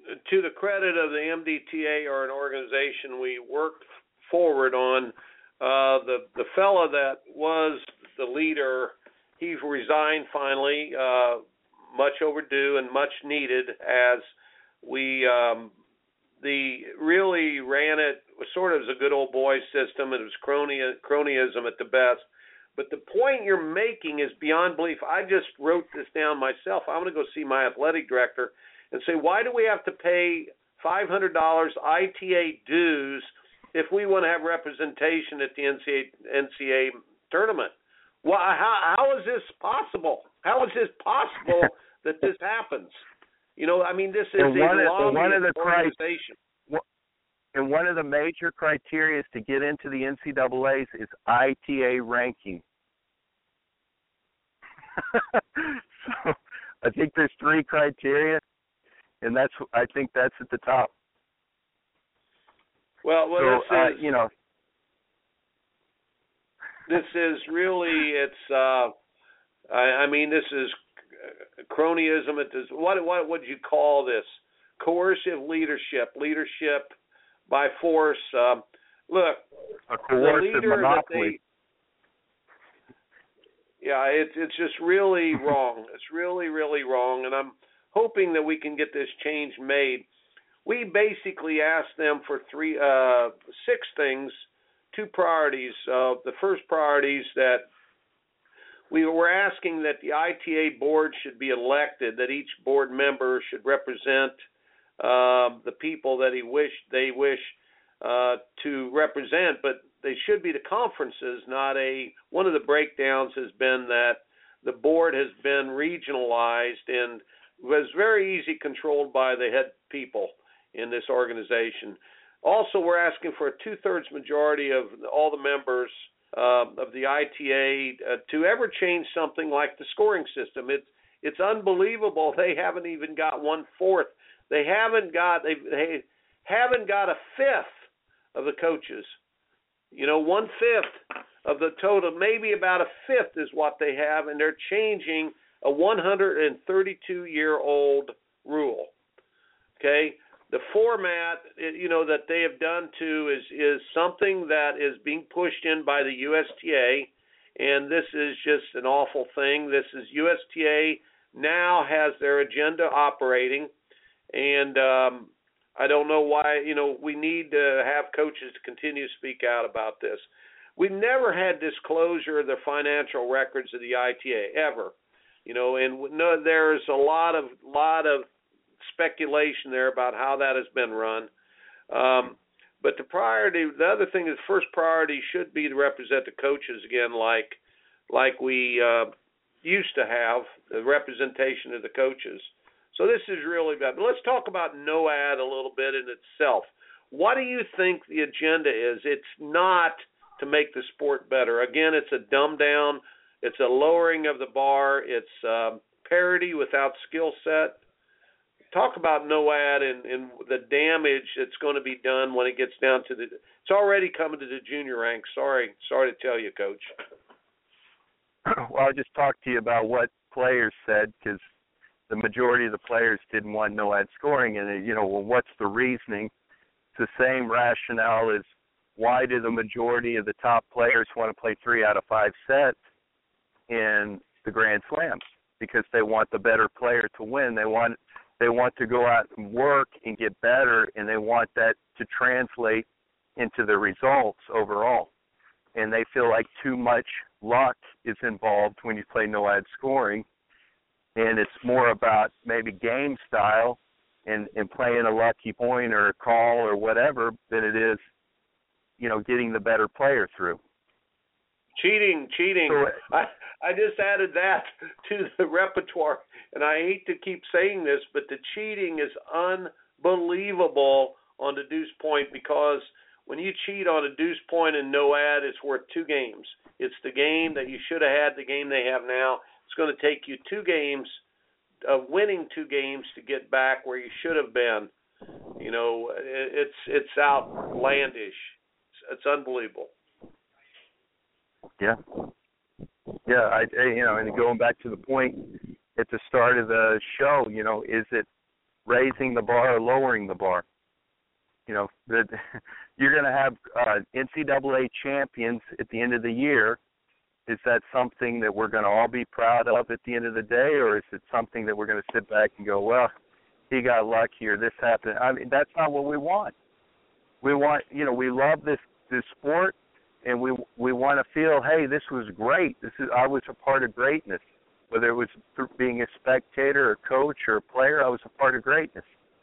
to the credit of the M D T A, or an organization we worked forward on, uh, the the fella that was the leader, he resigned finally, uh, much overdue and much needed, as we um, the really ran it sort of as a good old boy system. It was crony, cronyism at the best. But the point you're making is beyond belief. I just wrote this down myself. I'm going to go see my athletic director and say, why do we have to pay five hundred dollars I T A dues if we want to have representation at the N C A A tournament? Well, how, how is this possible? How is this possible that this happens? You know, I mean, this is and one, a of, one of the organization. And one of the major criteria to get into the N C A A's is I T A ranking. So I think there's three criteria, and that's I think that's at the top. Well, well, so, this uh, is you know, this is really it's. Uh, I, I mean, this is cronyism. It is what what would you call this? Coercive leadership, leadership by force. Um, look, a coercive the leader monopoly. That they, yeah, it's it's just really wrong. It's really, really wrong, and I'm hoping that we can get this change made. We basically asked them for three, uh, six things, two priorities. Uh, the first priorities that we were asking that the I T A board should be elected, that each board member should represent uh, the people that he wished they wish uh, to represent, but they should be the conferences, not a. One of the breakdowns has been that the board has been regionalized and was very easy controlled by the head people in this organization. Also, we're asking for a two-thirds majority of all the members uh, of the I T A uh, to ever change something like the scoring system. It's it's unbelievable. They haven't even got one-fourth. They haven't got they, they haven't got a fifth of the coaches. You know, one-fifth of the total, maybe about a fifth is what they have, and they're changing a one hundred thirty-two-year-old rule. Okay? The format, you know, that they have done too is is something that is being pushed in by the U S T A, and this is just an awful thing. This is U S T A now has their agenda operating, and um, I don't know why, you know, we need to have coaches to continue to speak out about this. We've never had disclosure of the financial records of the I T A, ever. You know, and no, there's a lot of lot of speculation there about how that has been run. Um, but the priority, the other thing is, first priority should be to represent the coaches again, like like we uh, used to have the representation of the coaches. So this is really bad. But let's talk about NOAD a little bit in itself. What do you think the agenda is? It's not to make the sport better. Again, it's a dumb down. It's a lowering of the bar. It's um, parity without skill set. Talk about NOAD and, and the damage that's going to be done when it gets down to the – it's already coming to the junior ranks. Sorry. Sorry to tell you, Coach. Well, I'll just talk to you about what players said, because the majority of the players didn't want NOAD scoring. And, you know, well, what's the reasoning? It's the same rationale as why do the majority of the top players want to play three out of five sets in the Grand Slams? Because they want the better player to win. They want – They want to go out and work and get better, and they want that to translate into the results overall. And they feel like too much luck is involved when you play NOAD scoring, and it's more about maybe game style and, and playing a lucky point or a call or whatever than it is, you know, getting the better player through. Cheating, cheating. So, I, I just added that to the repertoire, and I hate to keep saying this, but the cheating is unbelievable on the deuce point, because when you cheat on a deuce point in NOAD, it's worth two games. It's the game that you should have had, the game they have now. It's going to take you two games of winning two games to get back where you should have been. You know, it's it's outlandish. It's, it's unbelievable. Yeah, yeah. I, I, you know, and going back to the point at the start of the show, you know, is it raising the bar or lowering the bar. You know, the, you're going to have uh, N C double A champions at the end of the year. Is that something that we're going to all be proud of at the end of the day, or is it something that we're going to sit back and go, well, he got lucky or this happened? I mean, that's not what we want. We want, you know, we love this, this sport, and we we want to feel, hey, this was great. This is I was a part of greatness. Whether it was through being a spectator or coach or a player, I was a part of greatness.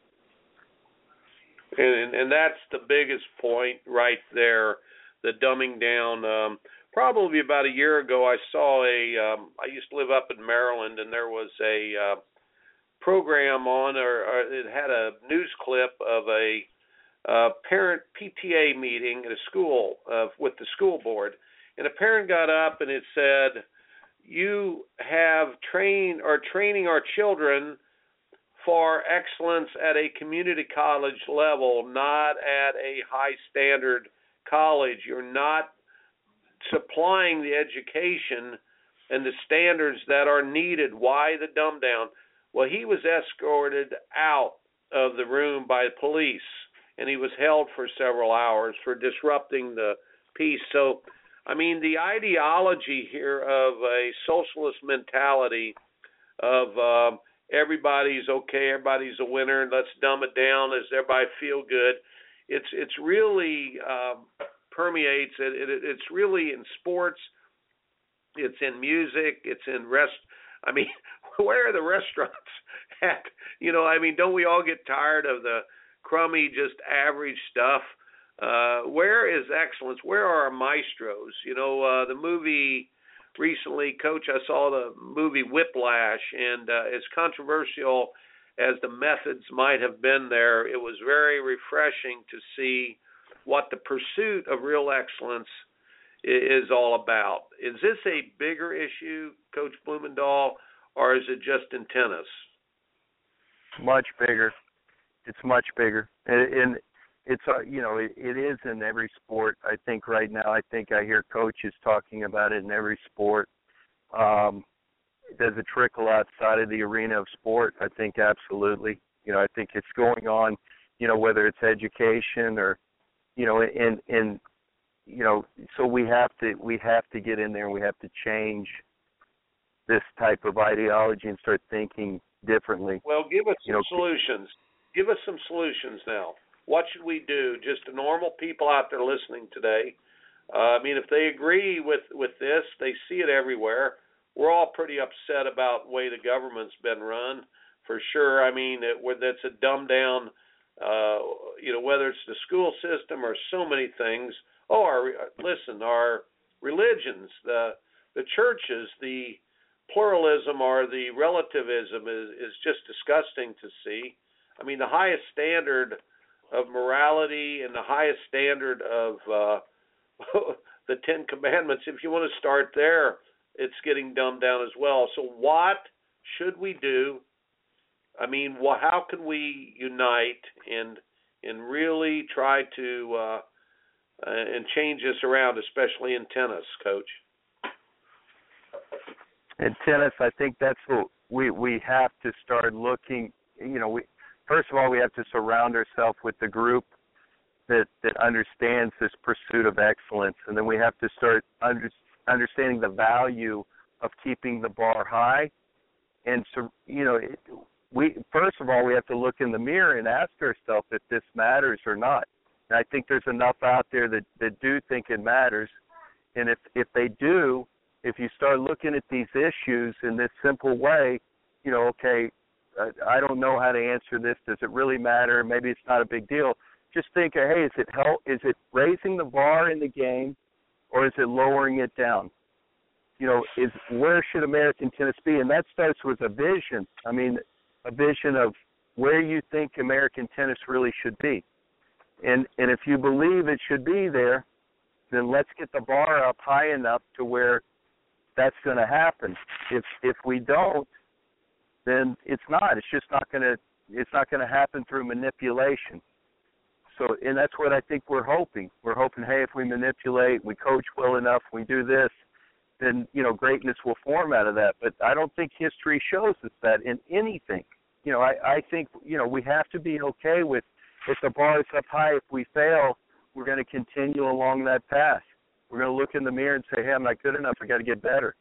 And, and that's the biggest point right there, the dumbing down. Um, probably about a year ago, I saw a, um, I used to live up in Maryland, and there was a uh, program on, or, or it had a news clip of a uh, parent P T A meeting at a school uh, with the school board. And a parent got up and it said, you have trained or training our children for excellence at a community college level, not at a high standard college. You're not supplying the education and the standards that are needed. Why the dumb down? Well, he was escorted out of the room by police, and he was held for several hours for disrupting the peace. So, I mean, the ideology here of a socialist mentality of um, everybody's okay, everybody's a winner, let's dumb it down as everybody feel good. It's it's really um, permeates. It, it, it's really in sports. It's in music. It's in rest. I mean, where are the restaurants at? You know, I mean, don't we all get tired of the crummy, just average stuff? Uh, where is excellence? Where are our maestros? You know, uh, the movie recently, Coach, I saw the movie Whiplash, and uh, as controversial as the methods might have been there, it was very refreshing to see what the pursuit of real excellence is all about. Is this a bigger issue, Coach Blumendahl, or is it just in tennis? Much bigger. It's much bigger. And, and it's, uh, you know, it, it is in every sport. I think right now, I think I hear coaches talking about it in every sport. Um, does it trickle outside of the arena of sport? I think absolutely. You know, I think it's going on, you know, whether it's education or, you know, and, and you know, so we have to we have to get in there and we have to change this type of ideology and start thinking differently. Well, give us some you know, solutions. Give us some solutions now. What should we do? Just the normal people out there listening today. Uh, I mean, if they agree with, with this, they see it everywhere. We're all pretty upset about the way the government's been run, for sure. I mean, it, that's a dumbed down, uh, you know, whether it's the school system or so many things. Oh, our, listen, our religions, the the churches, the pluralism or the relativism is, is just disgusting to see. I mean, the highest standard of morality and the highest standard of uh, the Ten Commandments, if you want to start there, it's getting dumbed down as well. So what should we do? I mean, well, how can we unite and and really try to uh, uh, and change this around, especially in tennis, Coach? In tennis, I think that's what we we have to start looking. You know, we first of all we have to surround ourselves with the group that that understands this pursuit of excellence, and then we have to start under, understanding the value of keeping the bar high. And so, you know, it, we first of all we have to look in the mirror and ask ourselves if this matters or not. And I think there's enough out there that, that do think it matters, and if if they do, if you start looking at these issues in this simple way, you know, okay, I don't know how to answer this. Does it really matter? Maybe it's not a big deal. Just think, hey, is it help? Is it raising the bar in the game, or is it lowering it down? You know, is where should American tennis be? And that starts with a vision. I mean, a vision of where you think American tennis really should be. And and if you believe it should be there, then let's get the bar up high enough to where that's going to happen. If if we don't, then it's not. It's just not going to. It's not going to happen through manipulation. So, and that's what I think we're hoping. We're hoping, hey, if we manipulate, we coach well enough, we do this, then you know greatness will form out of that. But I don't think history shows us that in anything. you know, I, I think, you know, we have to be okay with if the bar is up high, if we fail, we're going to continue along that path. We're going to look in the mirror and say, hey, I'm not good enough. I got to get better.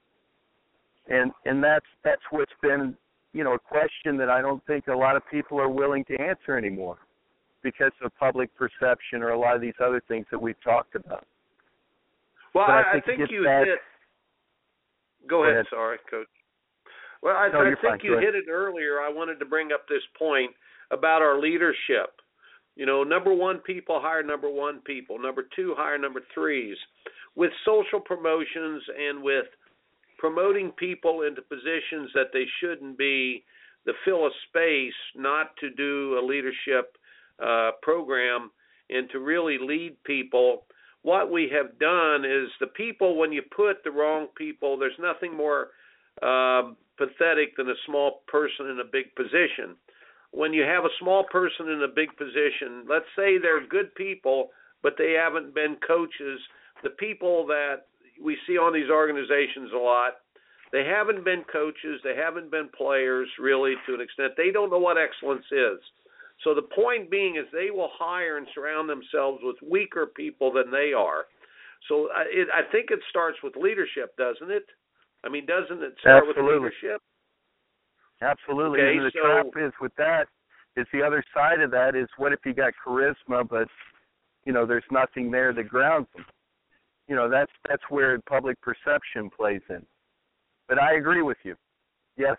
And and that's that's what's been, you know, a question that I don't think a lot of people are willing to answer anymore because of public perception or a lot of these other things that we've talked about. Well, I, I think, think you that, hit. Go, go ahead, ahead, sorry, Coach. Well, I, no, I you're think fine. you hit it earlier. I wanted to bring up this point about our leadership. You know, number one people hire number one people. Number two hire number threes. With social promotions and with promoting people into positions that they shouldn't be, to fill a space, not to do a leadership uh, program and to really lead people. What we have done is the people, when you put the wrong people, there's nothing more um, pathetic than a small person in a big position. When you have a small person in a big position, let's say they're good people, but they haven't been coaches. The people that we see on these organizations a lot, they haven't been coaches, they haven't been players really to an extent. They don't know what excellence is. So the point being is they will hire and surround themselves with weaker people than they are. So I, it, I think it starts with leadership, doesn't it? I mean, doesn't it start Absolutely. with leadership? Absolutely. Okay, and the so, trap is with that is the other side of that is what if you got charisma, but, you know, there's nothing there that grounds them. You know, that's that's where public perception plays in. But I agree with you. Yes.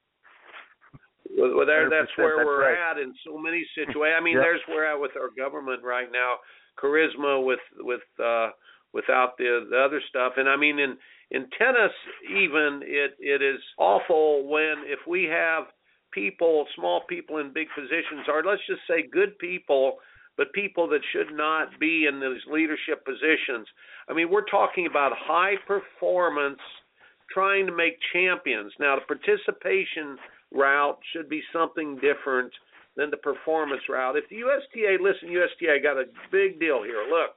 Well, there, that's where that's we're right. at in so many situations. I mean, Yep. there's where we're at with our government right now, charisma with with uh, without the the other stuff. And I mean, in in tennis, even it it is awful when if we have people, small people in big positions, or let's just say good people, but people that should not be in those leadership positions. I mean, we're talking about high performance, trying to make champions. Now, the participation route should be something different than the performance route. If the U S T A, listen, U S T A got a big deal here. Look,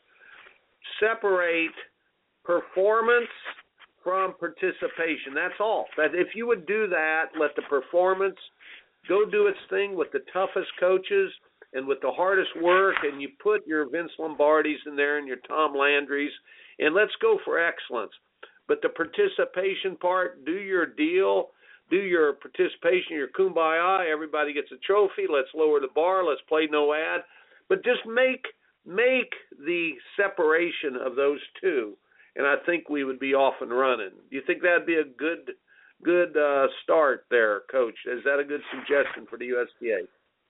separate performance from participation. That's all. That if you would do that, let the performance go do its thing with the toughest coaches and with the hardest work, and you put your Vince Lombardis in there and your Tom Landrys, and let's go for excellence. But the participation part, do your deal, do your participation, your kumbaya, everybody gets a trophy, let's lower the bar, let's play no ad. But just make make the separation of those two, and I think we would be off and running. Do you think that would be a good good uh, start there, Coach? Is that a good suggestion for the U S T A?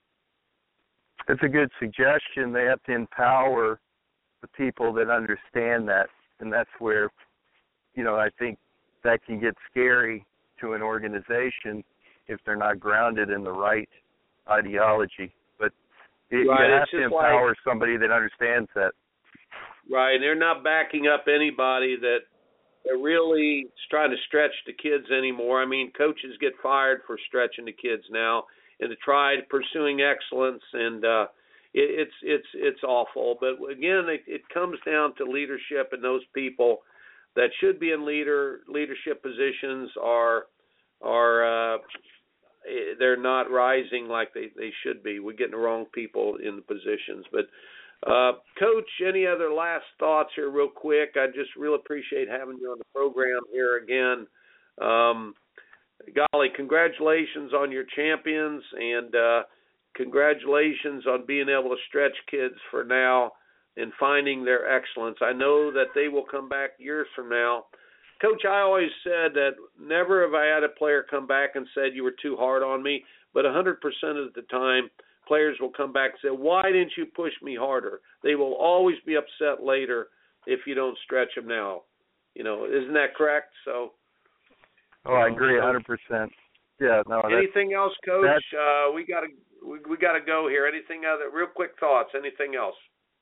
It's a good suggestion. They have to empower the people that understand that, and that's where, you know, I think that can get scary to an organization if they're not grounded in the right ideology. But it, right. you have it's to just empower like, somebody that understands that. Right, and they're not backing up anybody that they're really trying to stretch the kids anymore. I mean, coaches get fired for stretching the kids now and to try pursuing excellence, and uh, it, it's it's it's awful. But again, it, it comes down to leadership, and those people that should be in leader leadership positions are are uh, they're not rising like they, they should be. We're getting the wrong people in the positions. But uh, Coach, any other last thoughts here, real quick? I just really appreciate having you on the program here again. Um, golly, congratulations on your champions, and uh, congratulations on being able to stretch kids for now and finding their excellence. I know that they will come back years from now. Coach, I always said that never have I had a player come back and said you were too hard on me, but one hundred percent of the time players will come back and say, why didn't you push me harder? They will always be upset later if you don't stretch them now. You know, isn't that correct? So. Oh, I agree one hundred percent. Yeah, no. Anything else, Coach? Uh, we got to we, we got to go here. Anything other? Real quick thoughts. Anything else?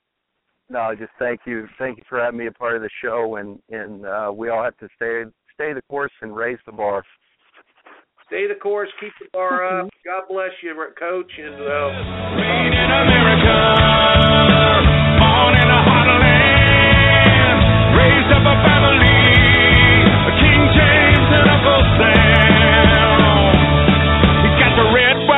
No, just thank you. Thank you for having me a part of the show, and and uh, we all have to stay stay the course and raise the bar. Stay the course, keep the bar up. God bless you, Coach, and uh, Made in America, born in a heartland, raised up a family, King James and Uncle Sam. He got the red, white,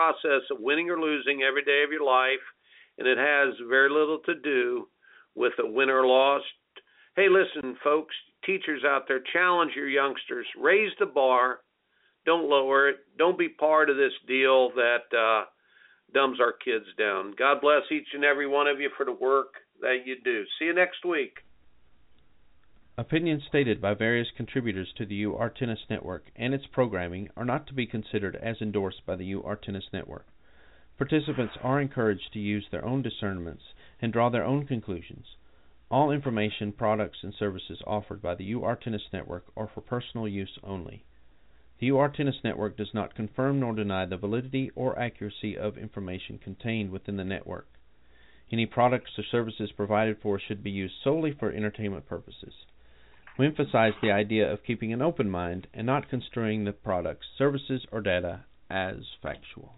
process of winning or losing every day of your life, and it has very little to do with a win or loss. Hey, listen, folks, teachers out there, challenge your youngsters. Raise the bar. Don't lower it. Don't be part of this deal that uh, dumbs our kids down. God bless each and every one of you for the work that you do. See you next week. Opinions stated by various contributors to the U R Tennis Network and its programming are not to be considered as endorsed by the U R Tennis Network. Participants are encouraged to use their own discernments and draw their own conclusions. All information, products, and services offered by the U R Tennis Network are for personal use only. The U R Tennis Network does not confirm nor deny the validity or accuracy of information contained within the network. Any products or services provided for should be used solely for entertainment purposes. We emphasize the idea of keeping an open mind and not construing the products, services, or data as factual.